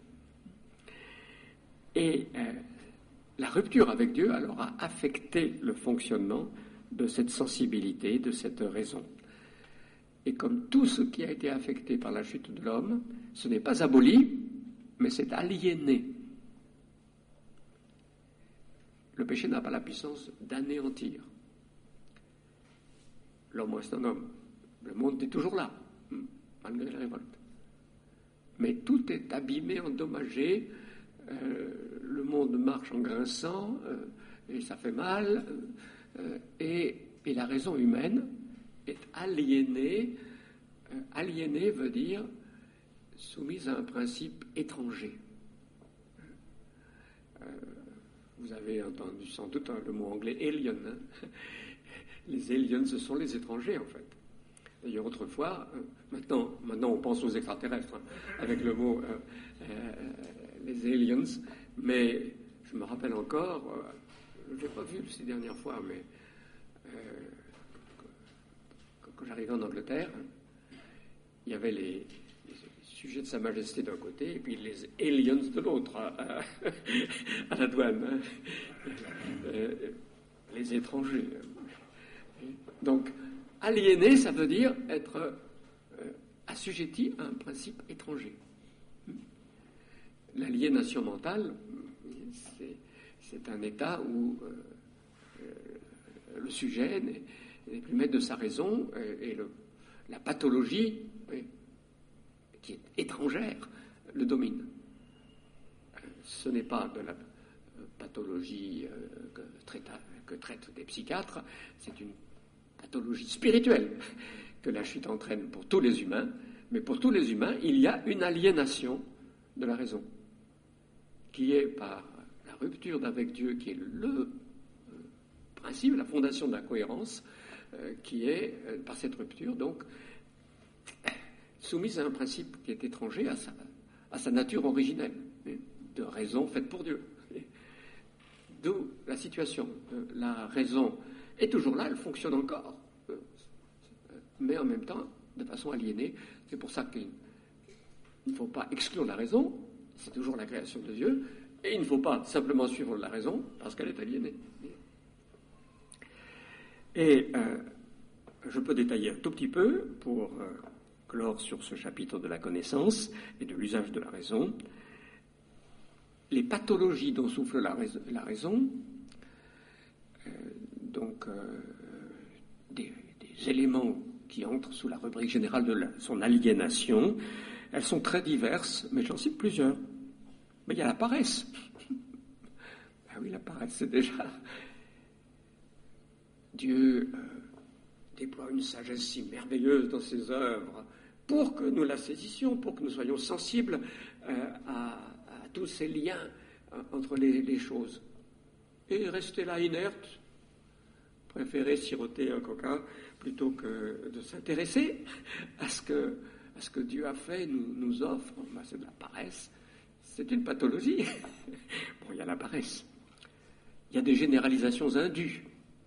Et euh, la rupture avec Dieu, alors, a affecté le fonctionnement de cette sensibilité, de cette raison. Et comme tout ce qui a été affecté par la chute de l'homme, ce n'est pas aboli, mais c'est aliéné. Le péché n'a pas la puissance d'anéantir. L'homme reste un homme. Le monde est toujours là, malgré la révolte. Mais tout est abîmé, endommagé. Euh, le monde marche en grinçant, euh, et ça fait mal, euh, et, et la raison humaine est aliénée. Euh, aliénée veut dire soumise à un principe étranger. Euh, vous avez entendu sans doute hein, le mot anglais alien. Hein. Les aliens, ce sont les étrangers, en fait. D'ailleurs, autrefois, euh, maintenant, maintenant on pense aux extraterrestres, hein, avec le mot euh, euh, les aliens, mais je me rappelle encore, euh, je ne l'ai pas vu ces dernières fois, mais euh, quand, quand j'arrivais en Angleterre, il y avait les, les sujets de Sa Majesté d'un côté et puis les aliens de l'autre à, à, à la douane, hein. euh, les étrangers. Donc, aliéné, ça veut dire être euh, assujetti à un principe étranger. L'aliénation mentale, c'est, c'est un état où euh, euh, le sujet n'est, n'est plus maître de sa raison et, et le, la pathologie, oui, qui est étrangère, le domine. Euh, ce n'est pas de la pathologie euh, que, traite, que traitent des psychiatres, c'est une pathologie spirituelle que la chute entraîne pour tous les humains, mais pour tous les humains, il y a une aliénation de la raison, qui est par la rupture d'avec Dieu, qui est le principe, la fondation de la cohérence, euh, qui est, euh, par cette rupture, donc, soumise à un principe qui est étranger à sa, à sa nature originelle, de raison faite pour Dieu. D'où la situation. La raison est toujours là, elle fonctionne encore, mais en même temps, de façon aliénée. C'est pour ça qu'il ne faut pas exclure la raison, c'est toujours la création de Dieu, et il ne faut pas simplement suivre la raison parce qu'elle est aliénée. Et euh, je peux détailler un tout petit peu pour euh, clore sur ce chapitre de la connaissance et de l'usage de la raison. Les pathologies dont souffre la raison, la raison euh, donc euh, des, des éléments qui entrent sous la rubrique générale de la, son aliénation, elles sont très diverses, mais j'en cite plusieurs. Mais il y a la paresse. Ah oui, la paresse, c'est déjà... Dieu euh, déploie une sagesse si merveilleuse dans ses œuvres pour que nous la saisissions, pour que nous soyons sensibles euh, à... tous ces liens entre les, les choses. Et rester là inerte, préférer siroter un coca plutôt que de s'intéresser à ce que, à ce que Dieu a fait, nous, nous offre. Ben, c'est de la paresse. C'est une pathologie. Bon, il y a la paresse. Il y a des généralisations indues.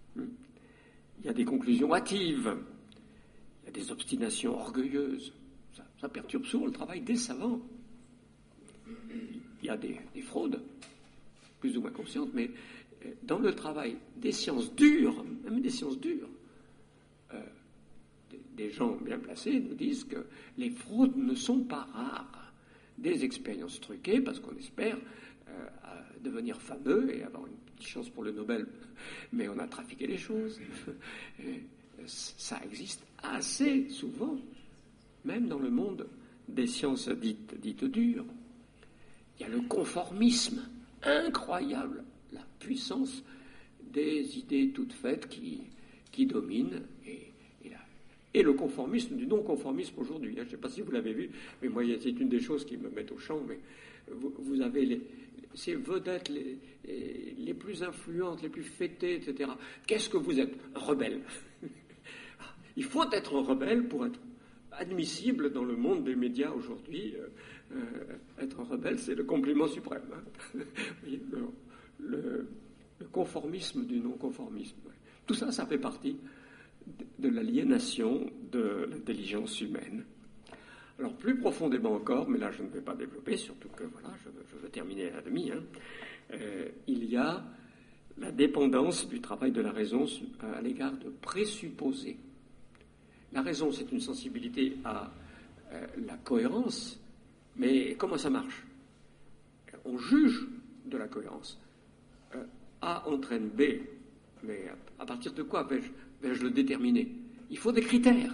Il y a des conclusions hâtives. Il y a des obstinations orgueilleuses. Ça, ça perturbe souvent le travail des savants. Il y a des, des fraudes, plus ou moins conscientes, mais dans le travail des sciences dures, même des sciences dures, euh, des, des gens bien placés nous disent que les fraudes ne sont pas rares. Des expériences truquées, parce qu'on espère euh, devenir fameux et avoir une petite chance pour le Nobel, mais on a trafiqué les choses. Et ça existe assez souvent, même dans le monde des sciences dites, dites dures. Il y a le conformisme incroyable, la puissance des idées toutes faites qui, qui dominent, et, et, la, et le conformisme du non-conformisme aujourd'hui. Je ne sais pas si vous l'avez vu, mais moi, c'est une des choses qui me met au champ, mais vous, vous avez les, ces vedettes les, les, les plus influentes, les plus fêtées, et cetera. Qu'est-ce que vous êtes? Un rebelle. Il faut être un rebelle pour être admissible dans le monde des médias aujourd'hui. Euh, euh, être un rebelle, c'est le compliment suprême. Hein. le, le, le conformisme du non-conformisme. Tout ça, ça fait partie de, de l'aliénation de l'intelligence humaine. Alors, plus profondément encore, mais là, je ne vais pas développer, surtout que, voilà, je, je veux terminer à la demi, hein, euh, il y a la dépendance du travail de la raison à l'égard de présupposés. La raison, c'est une sensibilité à euh, la cohérence, mais comment ça marche? On juge de la cohérence. Euh, A entraîne B, mais à, à partir de quoi vais-je, vais-je le déterminer? Il faut des critères.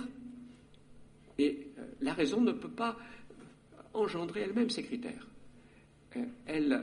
Et euh, la raison ne peut pas engendrer elle-même ces critères. Euh, elle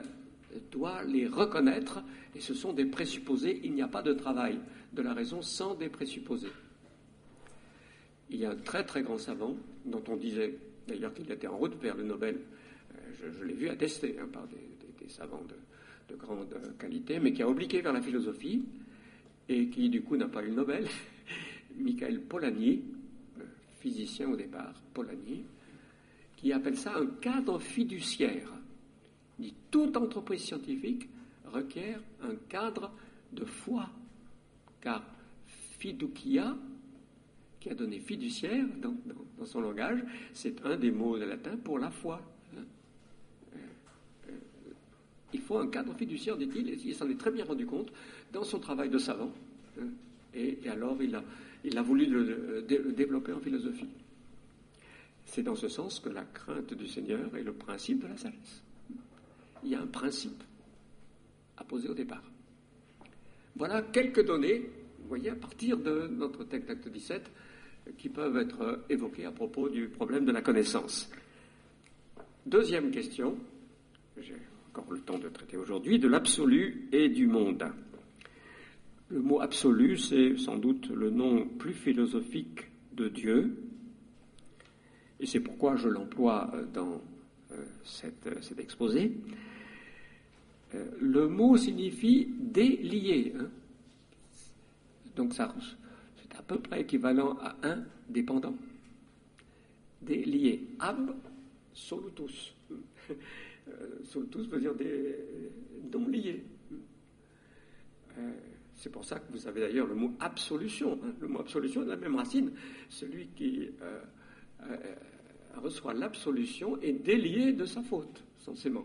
doit les reconnaître, et ce sont des présupposés. Il n'y a pas de travail de la raison sans des présupposés. Il y a un très très grand savant, dont on disait d'ailleurs qu'il était en route vers le Nobel, je, je l'ai vu attesté hein, par des, des, des savants de, de grande qualité, mais qui a obliqué vers la philosophie, et qui du coup n'a pas eu le Nobel, Michael Polanyi, physicien au départ, Polanyi, qui appelle ça un cadre fiduciaire. Il dit toute entreprise scientifique requiert un cadre de foi, car fiducia, qui a donné fiduciaire dans, dans, dans son langage, c'est un des mots de latin pour la foi. Hein. Euh, euh, il faut un cadre fiduciaire, dit-il, et il s'en est très bien rendu compte dans son travail de savant. Hein. Et, et alors il a, il a voulu le, le, le développer en philosophie. C'est dans ce sens que la crainte du Seigneur est le principe de la sagesse. Il y a un principe à poser au départ. Voilà quelques données, vous voyez, à partir de notre texte acte dix-sept, qui peuvent être évoquées à propos du problème de la connaissance. Deuxième question, j'ai encore le temps de traiter aujourd'hui, de l'absolu et du monde. Le mot absolu, c'est sans doute le nom plus philosophique de Dieu, et c'est pourquoi je l'emploie dans euh, cette, cet exposé. Euh, le mot signifie délié, hein. Donc ça, c'est à peu près équivalent à indépendant. Délié, ab solutus. Euh, solutus veut dire des non liés. Euh, c'est pour ça que vous avez d'ailleurs le mot absolution. Hein. Le mot absolution est de la même racine. Celui qui euh, euh, reçoit l'absolution est délié de sa faute, censément.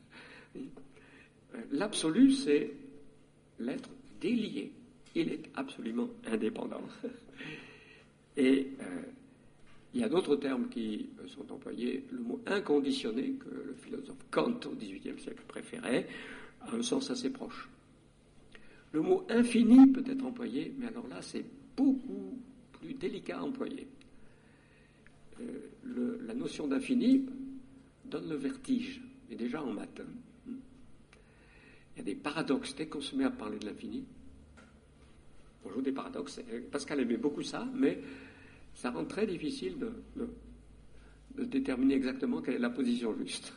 L'absolu, c'est l'être délié. Il est absolument indépendant. Et euh, il y a d'autres termes qui sont employés. Le mot inconditionné, que le philosophe Kant au dix-huitième siècle préférait, a un sens assez proche. Le mot infini peut être employé, mais alors là, c'est beaucoup plus délicat à employer. Euh, le, la notion d'infini donne le vertige, et déjà en maths. Hein. Il y a des paradoxes. Dès qu'on se met à parler de l'infini, on joue des paradoxes. Pascal aimait beaucoup ça, mais ça rend très difficile de, de, de déterminer exactement quelle est la position juste.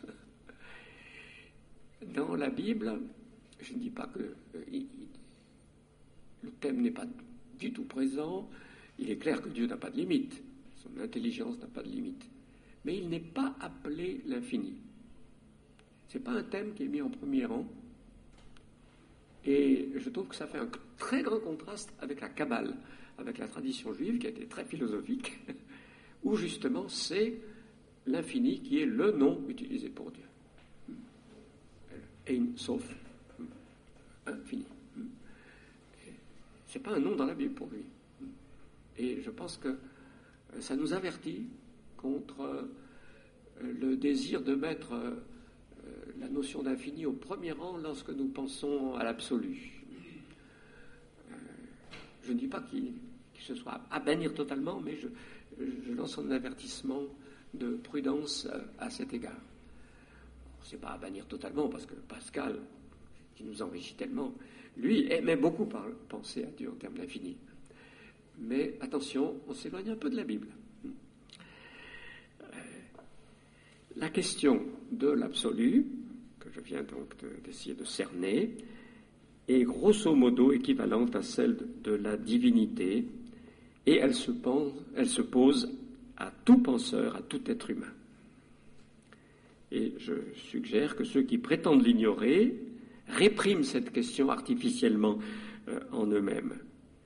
Dans la Bible, je ne dis pas que euh, il, le thème n'est pas du tout présent. Il est clair que Dieu n'a pas de limite. Son intelligence n'a pas de limite. Mais il n'est pas appelé l'infini. Ce n'est pas un thème qui est mis en premier rang. Et je trouve que ça fait un très grand contraste avec la Kabbale, avec la tradition juive qui a été très philosophique, où justement c'est l'infini qui est le nom utilisé pour Dieu. Ein Sof, infini. C'est pas un nom dans la Bible pour lui. Et je pense que ça nous avertit contre le désir de mettre la notion d'infini au premier rang lorsque nous pensons à l'absolu. Euh, je ne dis pas qu'il, qu'il se soit à bannir totalement, mais je, je lance un avertissement de prudence à, à cet égard. Ce n'est pas à bannir totalement, parce que Pascal, qui nous enrichit tellement, lui aimait beaucoup par, penser à Dieu en termes d'infini. Mais attention, on s'éloigne un peu de la Bible. Euh, la question de l'absolu, que je viens donc de, d'essayer de cerner, est grosso modo équivalente à celle de, de la divinité, et elle se, pense, elle se pose à tout penseur, à tout être humain. Et je suggère que ceux qui prétendent l'ignorer répriment cette question artificiellement euh, en eux-mêmes.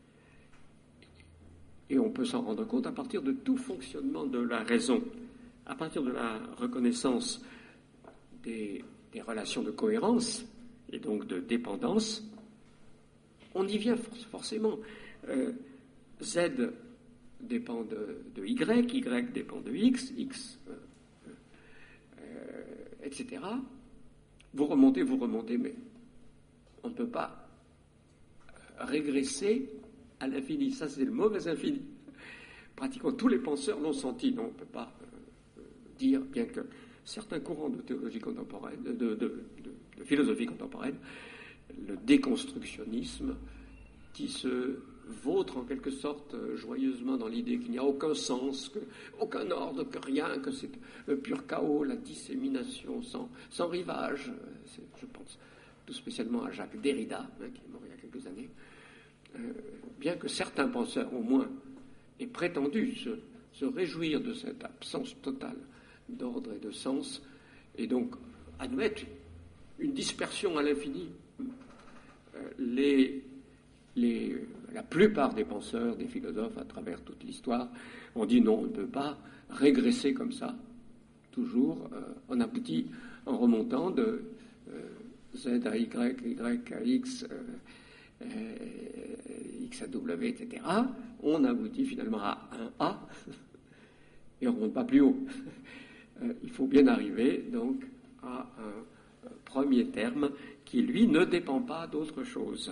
Et on peut s'en rendre compte à partir de tout fonctionnement de la raison, à partir de la reconnaissance des, des relations de cohérence et donc de dépendance. On y vient forcément. Euh, Z dépend de, de Y, Y dépend de X, X, euh, euh, et cetera. Vous remontez, vous remontez, mais on ne peut pas régresser à l'infini. Ça, c'est le mauvais infini. Pratiquement tous les penseurs l'ont senti. Non, on ne peut pas euh, dire, bien que certains courants de théologie contemporaine, de, de, de, de de philosophie contemporaine, le déconstructionnisme, qui se vautre en quelque sorte joyeusement dans l'idée qu'il n'y a aucun sens, que, aucun ordre, que rien, que c'est le pur chaos, la dissémination sans, sans rivage. C'est, je pense tout spécialement à Jacques Derrida, hein, qui est mort il y a quelques années, euh, bien que certains penseurs au moins aient prétendu se, se réjouir de cette absence totale d'ordre et de sens, et donc admettre une dispersion à l'infini. Euh, les, les, la plupart des penseurs, des philosophes à travers toute l'histoire ont dit non, on ne peut pas régresser comme ça, toujours. Euh, on aboutit en remontant de euh, Z à Y, Y à X, euh, euh, X à W, et cetera. On aboutit finalement à un A, et on ne remonte pas plus haut. Euh, il faut bien arriver donc à un premier terme qui, lui, ne dépend pas d'autre chose.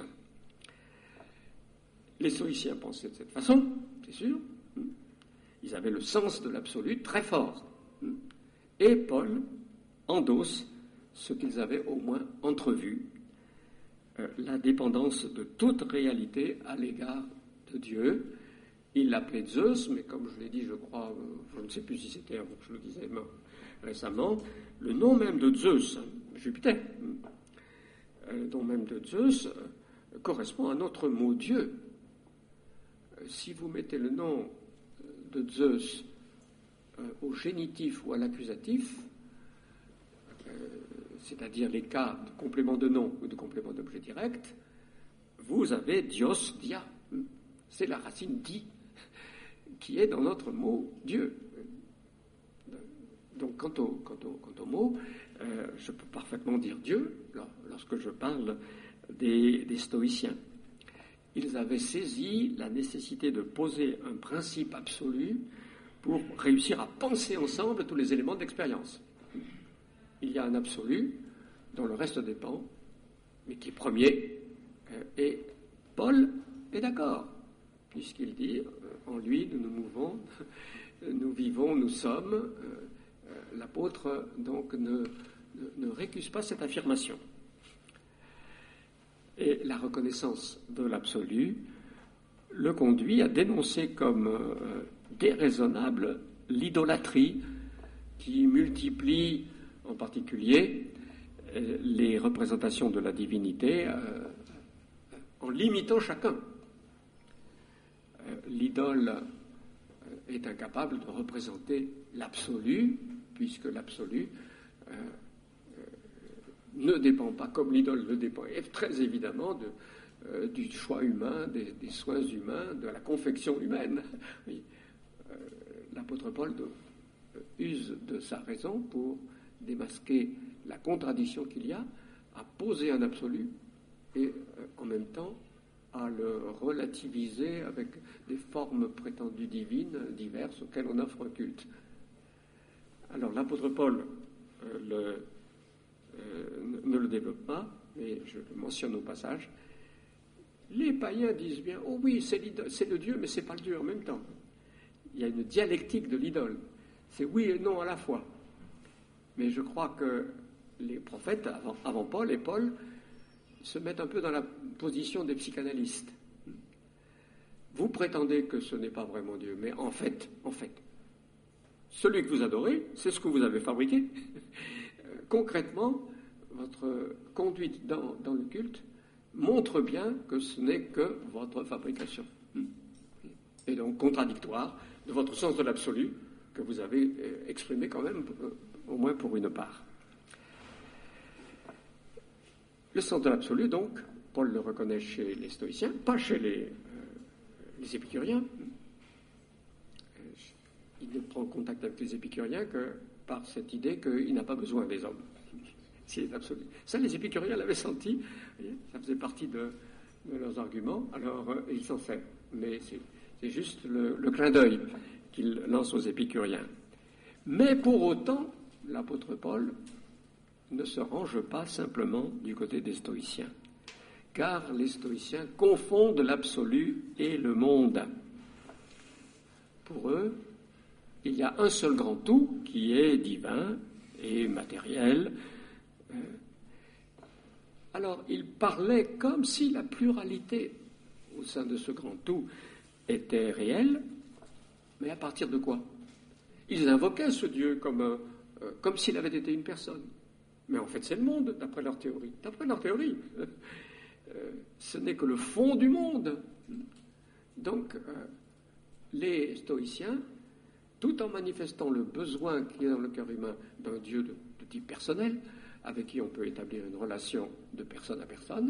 Les stoïciens pensaient de cette façon, c'est sûr. Ils avaient le sens de l'absolu très fort. Et Paul endosse ce qu'ils avaient au moins entrevu, euh, la dépendance de toute réalité à l'égard de Dieu. Il l'appelait Zeus, mais comme je l'ai dit, je crois, je ne sais plus si c'était avant que je le disais récemment, le nom même de Zeus, Jupiter, le nom même de Zeus euh, correspond à notre mot Dieu. Euh, si vous mettez le nom de Zeus euh, au génitif ou à l'accusatif, euh, c'est-à-dire les cas de complément de nom ou de complément d'objet direct, vous avez Dios, Dia. C'est la racine di qui est dans notre mot Dieu. Donc, quant au, quant au, quant au mot, euh, je peux parfaitement dire Dieu lorsque je parle des, des stoïciens. Ils avaient saisi la nécessité de poser un principe absolu pour réussir à penser ensemble tous les éléments d'expérience. Il y a un absolu dont le reste dépend, mais qui est premier, euh, et Paul est d'accord, puisqu'il dit, euh, en lui, nous nous mouvons, nous vivons, nous sommes. Euh, euh, l'apôtre, donc, ne, ne, ne récuse pas cette affirmation. Et la reconnaissance de l'absolu le conduit à dénoncer comme euh, déraisonnable l'idolâtrie qui multiplie, en particulier, euh, les représentations de la divinité euh, en limitant chacun. L'idole est incapable de représenter l'absolu, puisque l'absolu euh, euh, ne dépend pas, comme l'idole ne dépend très évidemment de, euh, du choix humain, des, des soins humains, de la confection humaine. Oui. Euh, l'apôtre Paul de, euh, use de sa raison pour démasquer la contradiction qu'il y a à poser un absolu et euh, en même temps à le relativiser avec des formes prétendues divines diverses auxquelles on offre un culte. Alors l'apôtre Paul euh, le, euh, ne le développe pas, mais je le mentionne au passage. Les païens disent bien, oh oui, c'est, c'est le Dieu, mais c'est pas le Dieu en même temps. Il y a une dialectique de l'idole. C'est oui et non à la fois. Mais je crois que les prophètes, avant, avant Paul et Paul, se mettent un peu dans la position des psychanalystes. Vous prétendez que ce n'est pas vraiment Dieu, mais en fait, en fait, celui que vous adorez, c'est ce que vous avez fabriqué. Concrètement, votre conduite dans, dans le culte montre bien que ce n'est que votre fabrication. Et donc contradictoire de votre sens de l'absolu que vous avez exprimé quand même, au moins pour une part. Le sens de l'absolu, donc, Paul le reconnaît chez les stoïciens, pas chez les, euh, les épicuriens. Il ne prend contact avec les épicuriens que par cette idée qu'il n'a pas besoin des hommes. C'est absolu. Ça, les épicuriens l'avaient senti, ça faisait partie de, de leurs arguments, alors euh, ils s'en servent. Mais c'est, c'est juste le, le clin d'œil qu'il lance aux épicuriens. Mais pour autant, l'apôtre Paul ne se range pas simplement du côté des stoïciens, car les stoïciens confondent l'absolu et le monde. Pour eux, il y a un seul grand tout qui est divin et matériel, euh, Alors, ils parlaient comme si la pluralité au sein de ce grand tout était réelle, mais à partir de quoi? Ils invoquaient ce Dieu comme, un, euh, comme s'il avait été une personne. Mais en fait, c'est le monde, d'après leur théorie. D'après leur théorie, euh, ce n'est que le fond du monde. Donc, euh, les stoïciens, tout en manifestant le besoin qu'il y a dans le cœur humain d'un Dieu de, de type personnel, avec qui on peut établir une relation de personne à personne,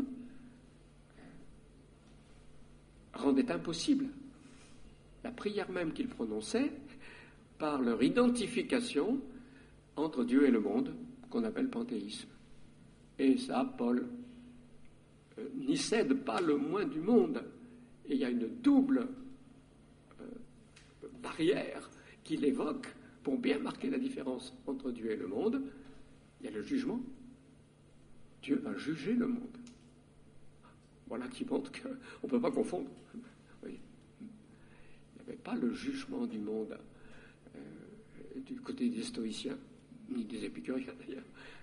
rendaient impossible la prière même qu'ils prononçaient par leur identification entre Dieu et le monde, qu'on appelle panthéisme. Et ça, Paul euh, n'y cède pas le moins du monde. Et il y a une double euh, barrière qu'il évoque pour bien marquer la différence entre Dieu et le monde. Il y a le jugement. Dieu a jugé le monde. Voilà qui montre qu'on ne peut pas confondre. Oui. Il n'y avait pas le jugement du monde euh, du côté des stoïciens, ni des épicuriens d'ailleurs.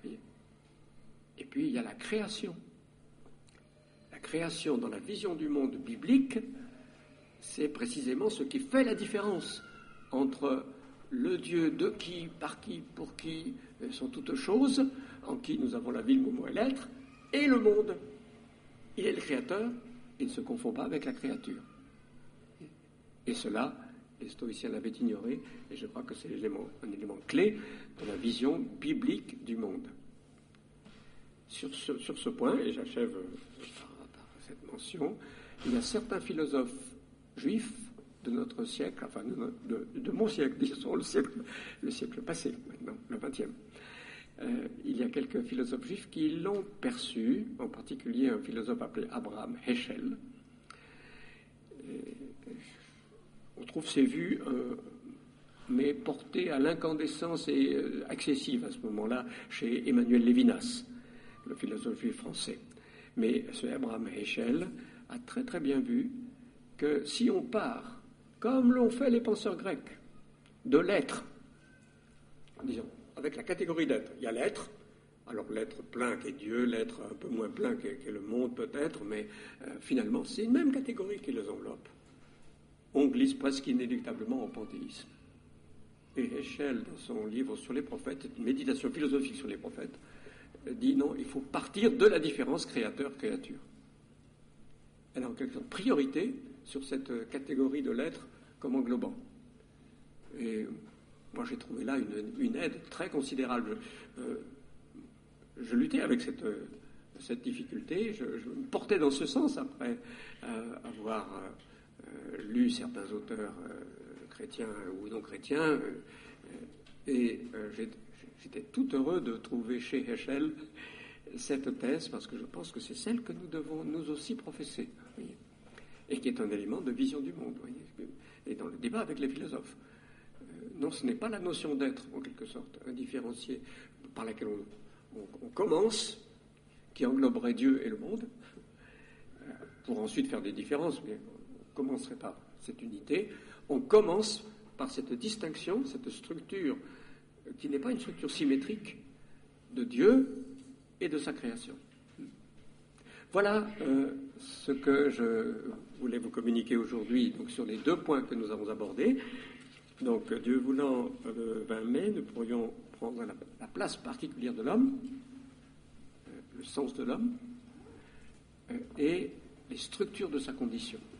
Et puis il y a la création. La création dans la vision du monde biblique, c'est précisément ce qui fait la différence entre le Dieu de qui, par qui, pour qui sont toutes choses, en qui nous avons la vie, le mouvement et l'être, et le monde. Il est le créateur, il ne se confond pas avec la créature. Et cela, les stoïciens l'avaient ignoré, et je crois que c'est un élément clé dans la vision biblique du monde. Sur ce, sur ce point, et j'achève par, par cette mention, il y a certains philosophes juifs de notre siècle, enfin de, de, de mon siècle, disons le siècle, le siècle passé, maintenant, le vingtième. Euh, il y a quelques philosophes juifs qui l'ont perçu, en particulier un philosophe appelé Abraham Heschel. Et, on trouve ces vues, euh, mais portées à l'incandescence et euh, accessives à ce moment-là chez Emmanuel Lévinas, le philosophe juif français. Mais ce Abraham Heschel a très très bien vu que si on part, comme l'ont fait les penseurs grecs, de l'être, disons, avec la catégorie d'être, il y a l'être, alors l'être plein qui est Dieu, l'être un peu moins plein qui est, qui est le monde peut-être, mais euh, finalement c'est une même catégorie qui les enveloppe. On glisse presque inéluctablement au panthéisme. Et Heschel, dans son livre sur les prophètes, une méditation philosophique sur les prophètes, dit non, il faut partir de la différence créateur-créature. Elle a en quelque sorte priorité sur cette catégorie de l'être comme englobant. Et moi, j'ai trouvé là une, une aide très considérable. Je, euh, je luttais avec cette, cette difficulté, je, je me portais dans ce sens après euh, avoir euh, lu certains auteurs euh, chrétiens ou non chrétiens, euh, et euh, j'ai, j'étais tout heureux de trouver chez Heschel cette thèse, parce que je pense que c'est celle que nous devons nous aussi professer, voyez, et qui est un élément de vision du monde, voyez, et dans le débat avec les philosophes. Euh, non, ce n'est pas la notion d'être, en quelque sorte, indifférenciée, par laquelle on, on, on commence, qui engloberait Dieu et le monde, euh, pour ensuite faire des différences, mais on commencerait par cette unité. On commence par cette distinction, cette structure, euh, qui n'est pas une structure symétrique de Dieu et de sa création. Voilà euh, ce que je voulais vous communiquer aujourd'hui, donc sur les deux points que nous avons abordés. Donc, Dieu voulant, le vingt mai, nous pourrions prendre la, la place particulière de l'homme, euh, le sens de l'homme, euh, et les structures de sa condition.